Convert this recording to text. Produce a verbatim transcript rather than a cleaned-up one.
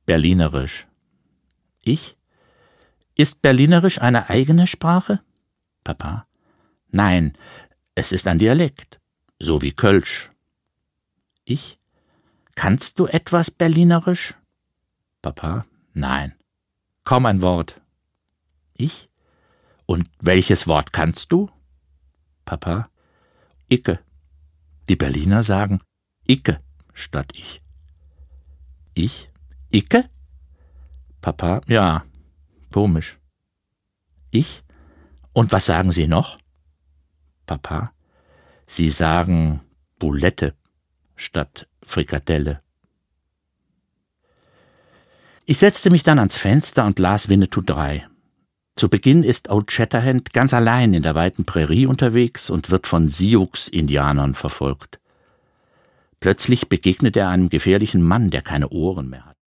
Berlinerisch. Ich? Ist Berlinerisch eine eigene Sprache? Papa. Nein, es ist ein Dialekt, so wie Kölsch. Ich? Kannst du etwas Berlinerisch? Papa. Nein, kaum ein Wort. Ich? Und welches Wort kannst du? Papa. Icke. Die Berliner sagen Icke statt ich. Ich? Icke? Papa. Ja, komisch. Ich? Und was sagen Sie noch? Papa. Sie sagen Boulette statt Frikadelle. Ich setzte mich dann ans Fenster und las Winnetou drei. Zu Beginn ist Old Shatterhand ganz allein in der weiten Prärie unterwegs und wird von Sioux-Indianern verfolgt. Plötzlich begegnet er einem gefährlichen Mann, der keine Ohren mehr hat.